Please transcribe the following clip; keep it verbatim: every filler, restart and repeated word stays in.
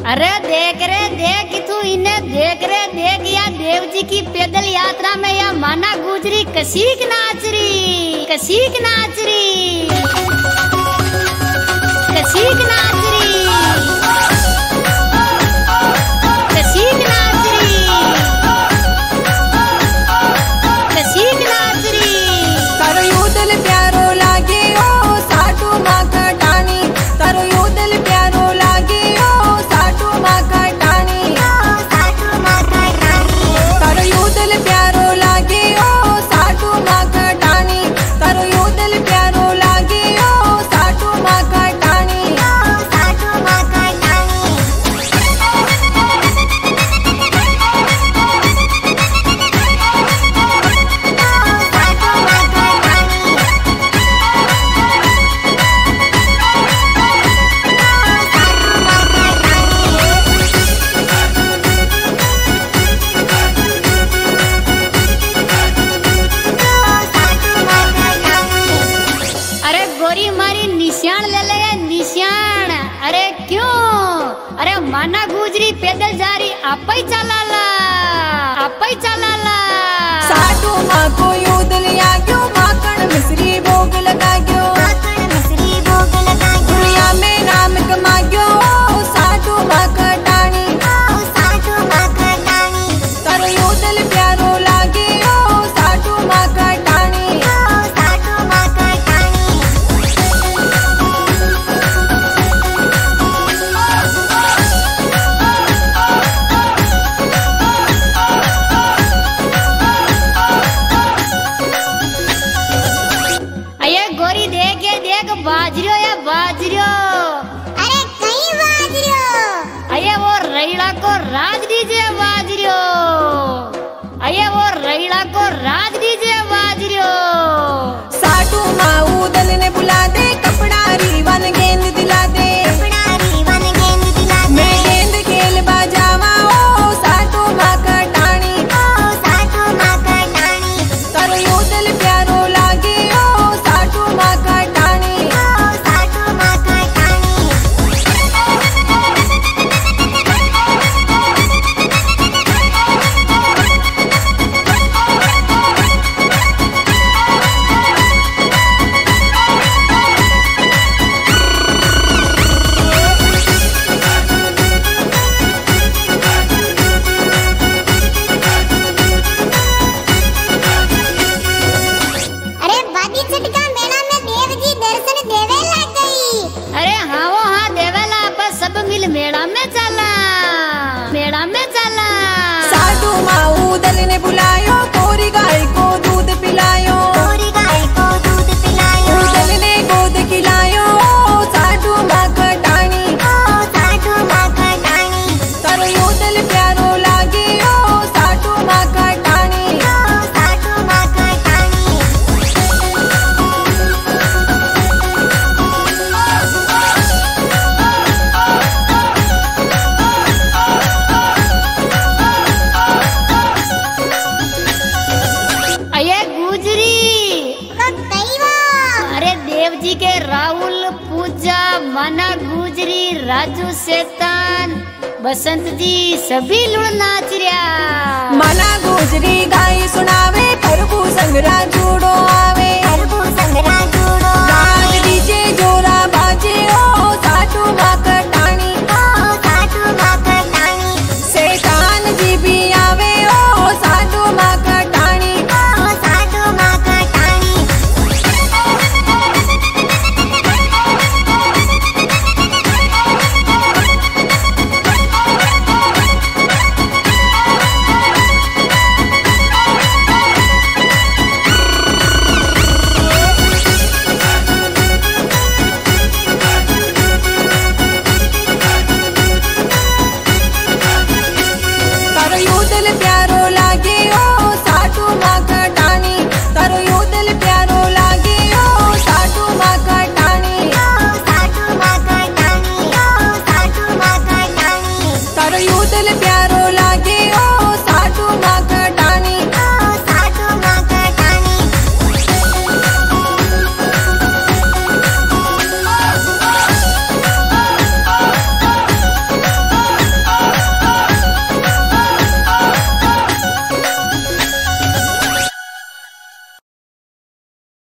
अरे देख रे देख तू इन्हें देख रे देख या देव जी की पैदल यात्रा में या माना गुजरी कसीक नाचरी कसीक नाचरी कसीक नाचरी कसीक नाचरी कसीक नाचरी तारो यो दिल प्यारो लागे ओ साटू माँ कटानी तारो यो दिल प्यारो लागे ओ साटू माँ कटानी साटू माँ कटानी तारो यो दिल प्यारो लागे ओ साटू माँ कटानी तारो यो दिल प्यारो लागे ओ साटू माँ कटानी साटू माँ कटानी अरे गोरी मारी निशान ले ले निशान। अरे क्यों? अरे माना गुजरी पैदल जा रही आप ही चलाला आप ही चलाला साटू माँ को यो दिल आग्यो माखन मिश्री भोग लगा गयो माखन मिश्री भोग लगा गयो दुनिया में नाम कमा गयो साटू माँ कटानी साटू माँ कटानी तारो यो दिल प्यारो लागे ओ साटू माँ कटानी साटू माँ कटानी अये गोरी देख ये देख बाजरियो या बाजरियो। अरे कहीं बाजरियो अये वो रैला को राज दीजिए बाजरियो अये वो रैला को राज दीजिए बाजरियो। साटू माँ उदल ने बुला दे कपड़ा रीवन गेंद दिला दे कपड़ा रीवन गेंद दिला दे मैं गेंद खेल बजावा ओ साटू माँ कटानी ओ साटू माँ कटानी तारो यो दिल प्यारो लागे ओ साटू माँ कटानी ओ साटू माँ कटानी अरे बादी छटका मेला में देव जी दर्शन देवे लग गई अरे हाँ वो हाँ देवेला बस सब मिल मेला में चला मेला में चला। साटू माँ उदल ने बुलायो कोरी गाय को दूध पिलायो कोरी गाय को दूध पिलायो उदल ने गोद खिलायो साटू माँ कटानी साटू माँ कटानी तारो यो दिल प्यारो लागे ओ साटू माँ कटानी साटू माँ कटानी अये गुजरी अरे देव जी के राहुल पूजा माना गुजरी राजू शैतान बसंत जी सभी लुड़ नाच रहा। मना गुजरी गाई सुनावे प्रभु संगरा जुड़ो आवे